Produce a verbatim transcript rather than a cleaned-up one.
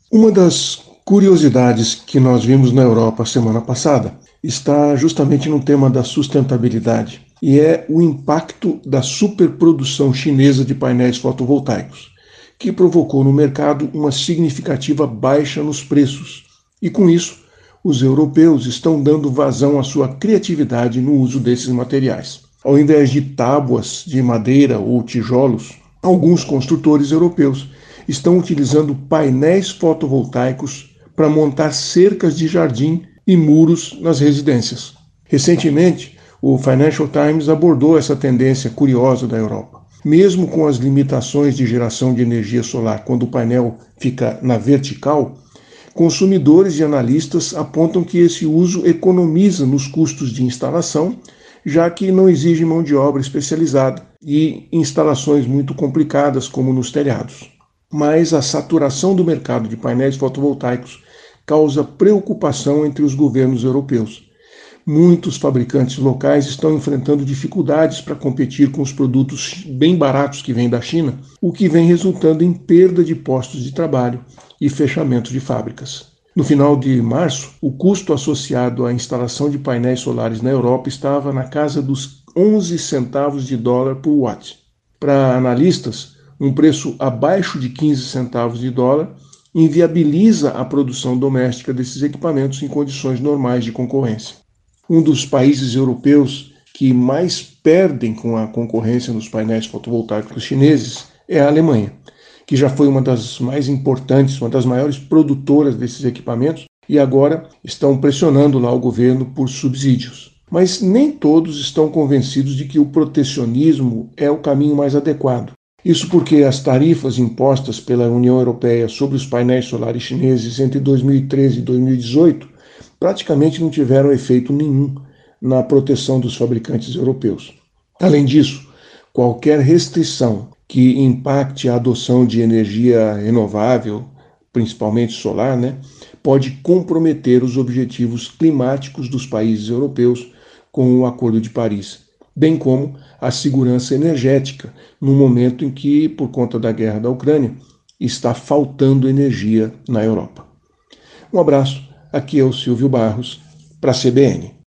Uma das curiosidades que nós vimos na Europa semana passada está justamente no tema da sustentabilidade e é o impacto da superprodução chinesa de painéis fotovoltaicos, que provocou no mercado uma significativa baixa nos preços. E com isso, os europeus estão dando vazão à sua criatividade no uso desses materiais. Ao invés de tábuas de madeira ou tijolos, alguns construtores europeus estão utilizando painéis fotovoltaicos para montar cercas de jardim e muros nas residências. Recentemente, o Financial Times abordou essa tendência curiosa da Europa. Mesmo com as limitações de geração de energia solar quando o painel fica na vertical, consumidores e analistas apontam que esse uso economiza nos custos de instalação, já que não exige mão de obra especializada e instalações muito complicadas, como nos telhados. Mas a saturação do mercado de painéis fotovoltaicos causa preocupação entre os governos europeus. Muitos fabricantes locais estão enfrentando dificuldades para competir com os produtos bem baratos que vêm da China, o que vem resultando em perda de postos de trabalho e fechamento de fábricas. No final de março, o custo associado à instalação de painéis solares na Europa estava na casa dos onze centavos de dólar por watt. Para analistas, um preço abaixo de quinze centavos de dólar inviabiliza a produção doméstica desses equipamentos em condições normais de concorrência. Um dos países europeus que mais perdem com a concorrência nos painéis fotovoltaicos chineses é a Alemanha, que já foi uma das mais importantes, uma das maiores produtoras desses equipamentos e agora estão pressionando lá o governo por subsídios. Mas nem todos estão convencidos de que o protecionismo é o caminho mais adequado. Isso porque as tarifas impostas pela União Europeia sobre os painéis solares chineses entre dois mil e treze e dois mil e dezoito praticamente não tiveram efeito nenhum na proteção dos fabricantes europeus. Além disso, qualquer restrição que impacte a adoção de energia renovável, principalmente solar, né, pode comprometer os objetivos climáticos dos países europeus com o Acordo de Paris, bem como a segurança energética, no momento em que, por conta da guerra da Ucrânia, está faltando energia na Europa. Um abraço, aqui é o Silvio Barros, para a C B N.